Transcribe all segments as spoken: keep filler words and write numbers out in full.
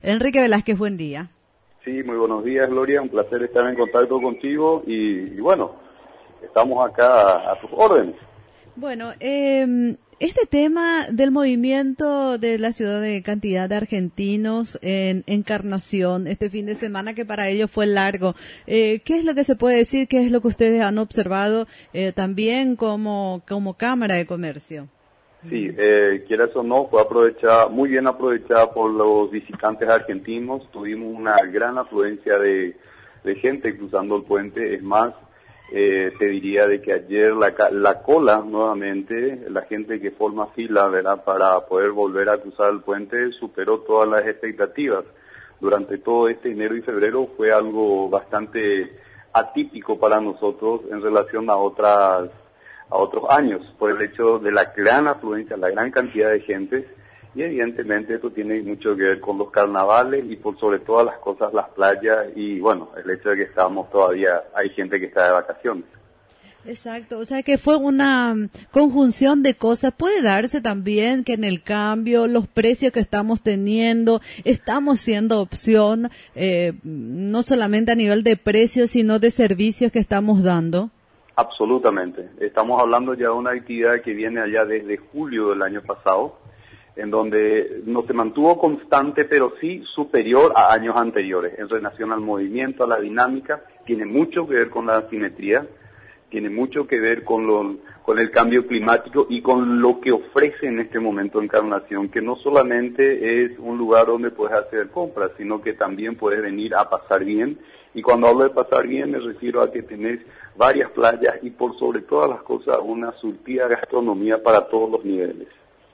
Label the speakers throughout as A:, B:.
A: Enrique Velázquez, buen día.
B: Sí, muy buenos días, Gloria. Un placer estar en contacto contigo y, y bueno, estamos acá a, a tus órdenes.
A: Bueno, eh, este tema del movimiento de la ciudad de cantidad de argentinos en Encarnación, este fin de semana que para ellos fue largo, eh, ¿qué es lo que se puede decir? ¿Qué es lo que ustedes han observado eh, también como, como Cámara de Comercio?
B: Sí, eh, quieras o no, fue aprovechada, muy bien aprovechada por los visitantes argentinos. Tuvimos una gran afluencia de, de gente cruzando el puente. Es más, eh, te diría de que ayer la, la cola nuevamente, la gente que forma fila, ¿verdad?, para poder volver a cruzar el puente superó todas las expectativas. Durante todo este enero y febrero fue algo bastante atípico para nosotros en relación a otras a otros años, por el hecho de la gran afluencia, la gran cantidad de gente, y evidentemente esto tiene mucho que ver con los carnavales y por sobre todas las cosas las playas y bueno, el hecho de que estamos todavía, hay gente que está de vacaciones.
A: Exacto, o sea que fue una conjunción de cosas. Puede darse también que en el cambio, los precios que estamos teniendo, estamos siendo opción, eh, no solamente a nivel de precios, sino de servicios que estamos dando.
B: Absolutamente. Estamos hablando ya de una actividad que viene allá desde julio del año pasado, en donde no se mantuvo constante, pero sí superior a años anteriores, en relación al movimiento, a la dinámica. Tiene mucho que ver con la asimetría, tiene mucho que ver con, lo, con el cambio climático y con lo que ofrece en este momento Encarnación, que no solamente es un lugar donde puedes hacer compras, sino que también puedes venir a pasar bien. Y cuando hablo de pasar bien me refiero a que tenés varias playas y por sobre todas las cosas una surtida gastronomía para todos los niveles.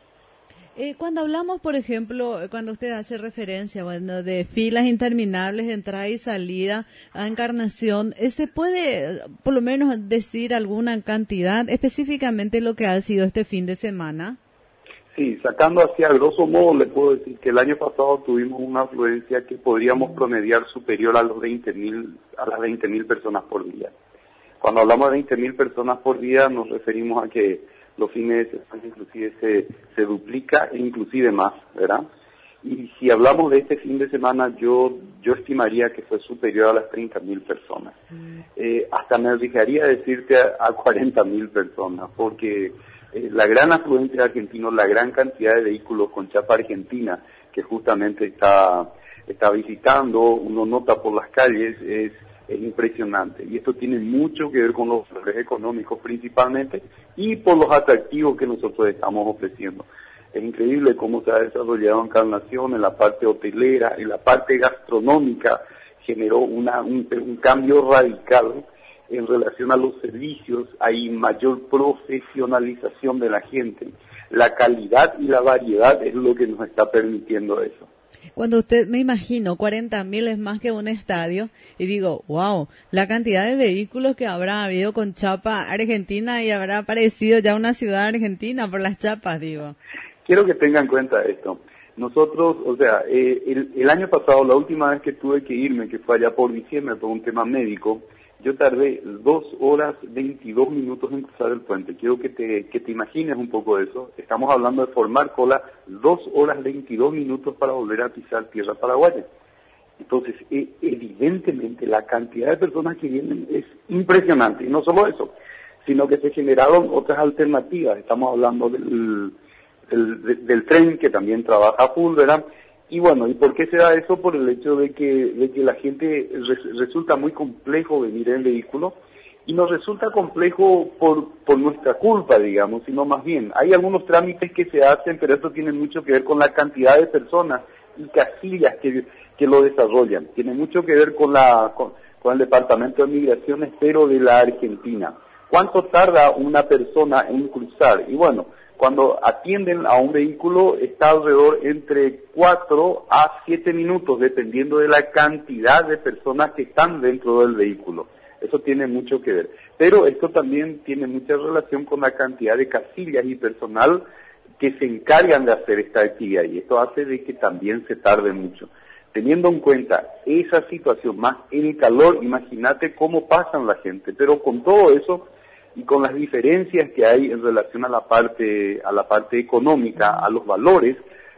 A: Eh, cuando hablamos, por ejemplo, cuando usted hace referencia, bueno, de filas interminables de entrada y salida a Encarnación, ¿se puede por lo menos decir alguna cantidad, específicamente lo que ha sido este fin de semana?
B: Sí, sacando hacia grosso modo le puedo decir que el año pasado tuvimos una afluencia que podríamos promediar superior a los veinte mil, a las veinte mil personas por día. Cuando hablamos de veinte mil personas por día nos referimos a que los fines de semana inclusive se, se duplica e inclusive más, ¿verdad? Y si hablamos de este fin de semana yo yo estimaría que fue superior a las treinta mil personas. Mm. Eh, hasta me arriesgaría a decirte a, a cuarenta mil personas, porque eh, la gran afluencia de argentinos, la gran cantidad de vehículos con chapa argentina que justamente está, está visitando, uno nota por las calles, es es impresionante, y esto tiene mucho que ver con los valores económicos principalmente y por los atractivos que nosotros estamos ofreciendo. Es increíble cómo se ha desarrollado Encarnación en la parte hotelera, en la parte gastronómica, generó una, un, un cambio radical en relación a los servicios. Hay mayor profesionalización de la gente, la calidad y la variedad es lo que nos está permitiendo eso.
A: Cuando usted, me imagino, cuarenta mil es más que un estadio, y digo, wow, la cantidad de vehículos que habrá habido con chapa argentina y habrá aparecido ya una ciudad argentina por las chapas, digo.
B: Quiero que tengan en cuenta esto. Nosotros, o sea, eh, el, el año pasado, la última vez que tuve que irme, que fue allá por diciembre por un tema médico, yo tardé dos horas veintidós minutos en cruzar el puente. Quiero que te, que te imagines un poco de eso. Estamos hablando de formar cola, dos horas veintidós minutos para volver a pisar tierra paraguaya. Entonces, eh, evidentemente la cantidad de personas que vienen es impresionante. Y no solo eso, sino que se generaron otras alternativas. Estamos hablando del, del, del tren que también trabaja full, ¿verdad? Y bueno, ¿y por qué se da eso? Por el hecho de que, de que la gente res, resulta muy complejo venir en vehículo, y nos resulta complejo por, por nuestra culpa, digamos, sino más bien, hay algunos trámites que se hacen, pero esto tiene mucho que ver con la cantidad de personas y casillas que, que lo desarrollan. Tiene mucho que ver con la, con, con el Departamento de Migraciones, pero de la Argentina. ¿Cuánto tarda una persona en cruzar? Y bueno, cuando atienden a un vehículo está alrededor entre cuatro a siete minutos, dependiendo de la cantidad de personas que están dentro del vehículo. Eso tiene mucho que ver. Pero esto también tiene mucha relación con la cantidad de casillas y personal que se encargan de hacer esta actividad, y esto hace de que también se tarde mucho. Teniendo en cuenta esa situación, más el calor, imagínate cómo pasan la gente, pero con todo eso y con las diferencias que hay en relación a la parte a la parte económica, a los valores,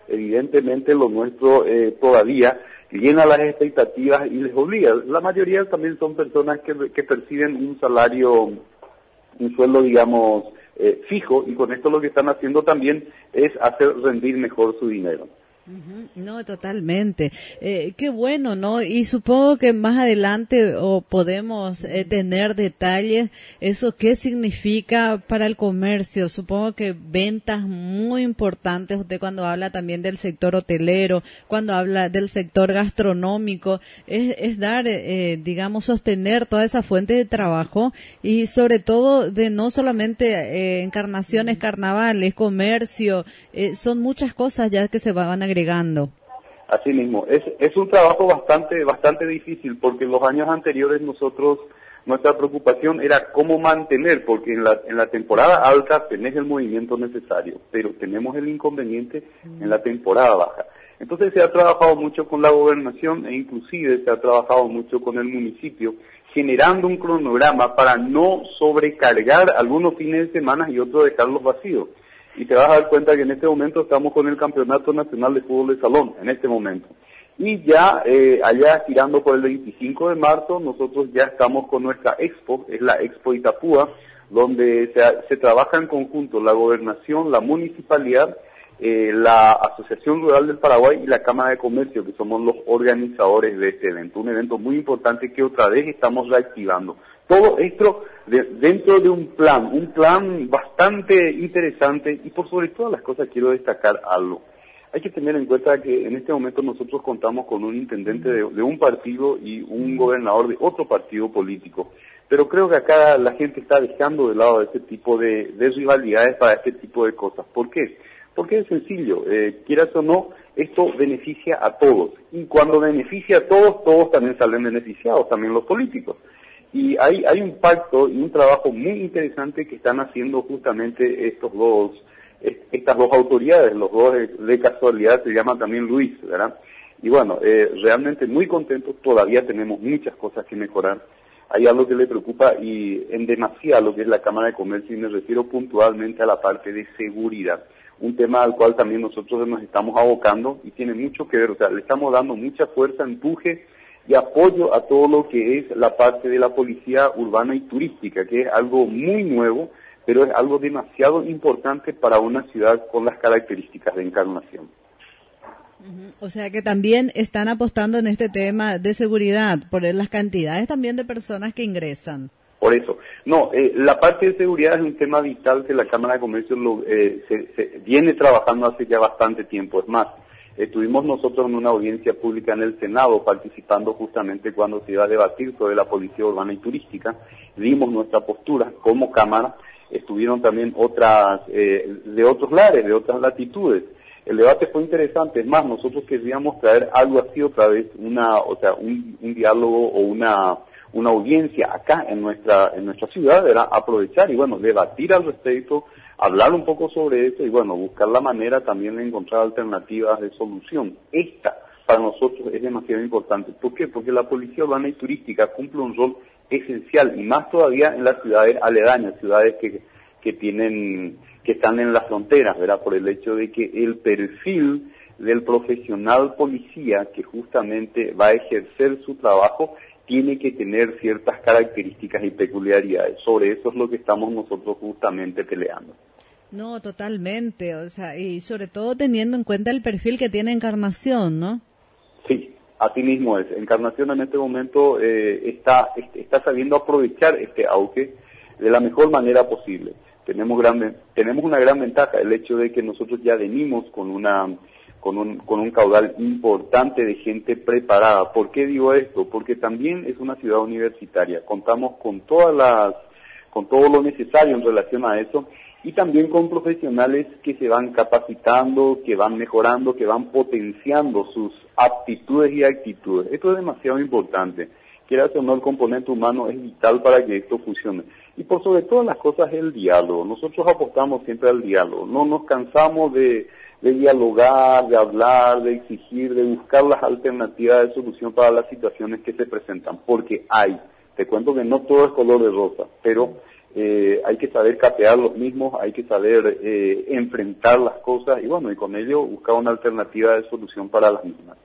B: evidentemente lo nuestro eh, todavía llena las expectativas y les obliga. La mayoría también son personas que, que perciben un salario, un sueldo, digamos, eh, fijo, y con esto lo que están haciendo también es hacer rendir mejor su dinero.
A: Uh-huh. No, totalmente. Eh, qué bueno, ¿no? Y supongo que más adelante o podemos eh, tener detalles, eso qué significa para el comercio. Supongo que ventas muy importantes. Usted cuando habla también del sector hotelero, cuando habla del sector gastronómico, es, es dar, eh, digamos, sostener toda esa fuente de trabajo y sobre todo de no solamente eh, encarnaciones, carnavales, comercio, eh, son muchas cosas ya que se van a agregando.
B: Así mismo, es, es un trabajo bastante, bastante difícil, porque en los años anteriores nosotros, nuestra preocupación era cómo mantener, porque en la, en la temporada alta tenés el movimiento necesario, pero tenemos el inconveniente en la temporada baja. Entonces se ha trabajado mucho con la gobernación e inclusive se ha trabajado mucho con el municipio, generando un cronograma para no sobrecargar algunos fines de semana y otros dejarlos vacíos. Y te vas a dar cuenta que en este momento estamos con el Campeonato Nacional de Fútbol de Salón, en este momento. Y ya eh, allá girando por el veinticinco de marzo, nosotros ya estamos con nuestra expo, es la Expo Itapúa, donde se, se trabaja en conjunto la gobernación, la municipalidad, eh, la Asociación Rural del Paraguay y la Cámara de Comercio, que somos los organizadores de este evento. Un evento muy importante que otra vez estamos reactivando. Todo esto de, dentro de un plan, un plan bastante interesante, y por sobre todas las cosas quiero destacar algo. Hay que tener en cuenta que en este momento nosotros contamos con un intendente de, de un partido y un gobernador de otro partido político, pero creo que acá la gente está dejando de lado este tipo de, de rivalidades para este tipo de cosas. ¿Por qué? Porque es sencillo, eh, quieras o no, esto beneficia a todos, y cuando beneficia a todos, todos también salen beneficiados, también los políticos. Y hay, hay un pacto y un trabajo muy interesante que están haciendo justamente estos dos, estas dos autoridades, los dos de, de casualidad se llaman también Luis, ¿verdad? Y bueno, eh, realmente muy contentos, todavía tenemos muchas cosas que mejorar. Hay algo que le preocupa y en demasía lo que es la Cámara de Comercio, y me refiero puntualmente a la parte de seguridad. Un tema al cual también nosotros nos estamos abocando y tiene mucho que ver, o sea, le estamos dando mucha fuerza, empuje y apoyo a todo lo que es la parte de la policía urbana y turística, que es algo muy nuevo, pero es algo demasiado importante para una ciudad con las características de Encarnación.
A: O sea que también están apostando en este tema de seguridad, por las cantidades también de personas que ingresan. Por eso. No, eh, la parte de seguridad es un tema vital que la Cámara de Comercio lo, eh, se, se viene trabajando hace ya bastante tiempo. Es más, estuvimos nosotros en una audiencia pública en el Senado participando justamente cuando se iba a debatir sobre la policía urbana y turística. Dimos nuestra postura como Cámara. Estuvieron también otras, eh, de otros lares, de otras latitudes. El debate fue interesante. Es más, nosotros queríamos traer algo así otra vez, una, o sea, un, un diálogo o una, una audiencia acá en nuestra, en nuestra ciudad, era aprovechar y bueno, debatir al respecto, hablar un poco sobre esto y bueno, buscar la manera también de encontrar alternativas de solución. Esta, para nosotros, es demasiado importante. ¿Por qué? Porque la policía urbana y turística cumple un rol esencial y más todavía en las ciudades aledañas, ciudades que, que tienen, que están en las fronteras, ¿verdad? Por el hecho de que el perfil del profesional policía que justamente va a ejercer su trabajo tiene que tener ciertas características y peculiaridades. Sobre eso es lo que estamos nosotros justamente peleando. No, totalmente, o sea, y sobre todo teniendo en cuenta el perfil que tiene Encarnación, ¿no? Sí, así mismo es. Encarnación en este momento eh, está, está sabiendo aprovechar este auge de la mejor manera posible. Tenemos gran, tenemos una gran ventaja, el hecho de que nosotros ya venimos con una Con un, con un caudal importante de gente preparada. ¿Por qué digo esto? Porque también es una ciudad universitaria. Contamos con todas las, con todo lo necesario en relación a eso y también con profesionales que se van capacitando, que van mejorando, que van potenciando sus aptitudes y actitudes. Esto es demasiado importante. Quieras o no, el componente humano es vital para que esto funcione. Y por sobre todas las cosas, el diálogo. Nosotros apostamos siempre al diálogo. No nos cansamos de de dialogar, de hablar, de exigir, de buscar las alternativas de solución para las situaciones que se presentan, porque hay, te cuento que no todo es color de rosa, pero
B: eh, hay que saber capear los mismos, hay que saber eh, enfrentar las cosas y bueno, y con ello buscar una alternativa de solución para las mismas.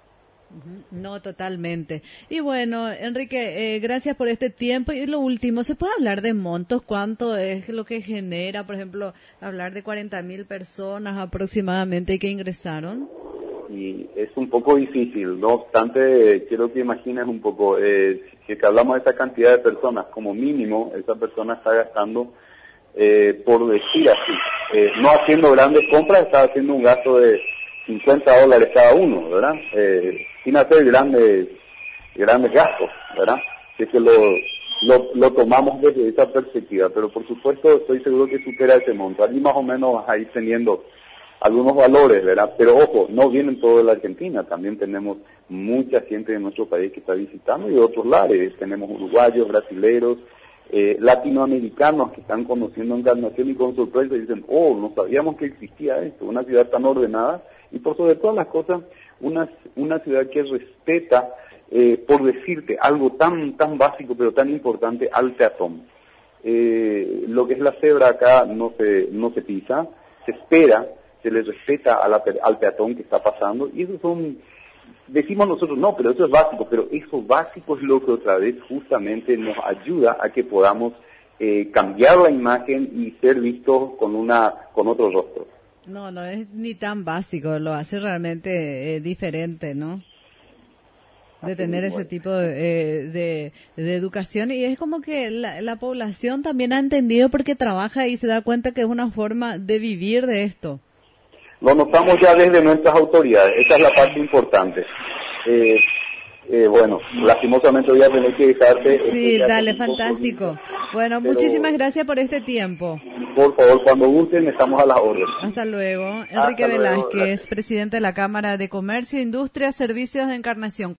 A: No, totalmente. Y bueno, Enrique, eh, gracias por este tiempo. Y lo último, ¿se puede hablar de montos? ¿Cuánto es lo que genera, por ejemplo, hablar de cuarenta mil personas aproximadamente que ingresaron?
B: Y es un poco difícil, no obstante, quiero que imagines un poco, eh, si que hablamos de esa cantidad de personas, como mínimo, esa persona está gastando, eh, por decir así, eh, no haciendo grandes compras, está haciendo un gasto de cincuenta dólares cada uno, ¿verdad? Eh, sin hacer grandes grandes gastos, ¿verdad? Es que lo, lo, lo tomamos desde esa perspectiva, pero por supuesto estoy seguro que supera ese monto. Allí más o menos vas a ir teniendo algunos valores, ¿verdad? Pero ojo, no vienen todos de la Argentina, también tenemos mucha gente de nuestro país que está visitando y de otros lares, tenemos uruguayos, brasileros, eh, latinoamericanos que están conociendo Encarnación y con sorpresa y dicen, oh, no sabíamos que existía esto, una ciudad tan ordenada y por sobre todas las cosas, una, una ciudad que respeta, eh, por decirte, algo tan tan básico pero tan importante al peatón. Eh, lo que es la cebra acá no se no se pisa, se espera, se le respeta a la, al peatón que está pasando y esos son, decimos nosotros, no, pero eso es básico, pero eso básico es lo que otra vez justamente nos ayuda a que podamos eh, cambiar la imagen y ser vistos con una con otro rostro.
A: No, no es ni tan básico, lo hace realmente eh, diferente, ¿no? De tener ese tipo de, eh, de, de educación y es como que la, la población también ha entendido porque trabaja y se da cuenta que es una forma de vivir de esto.
B: Lo notamos ya desde nuestras autoridades, esa es la parte importante. Eh, eh, bueno, lastimosamente voy a tener que dejarte.
A: Sí, dale, fantástico. Bueno, pero muchísimas gracias por este tiempo.
B: Por favor, cuando gusten, estamos a las órdenes.
A: Hasta luego. Enrique Velázquez, presidente de la Cámara de Comercio, Industria, Servicios de Encarnación.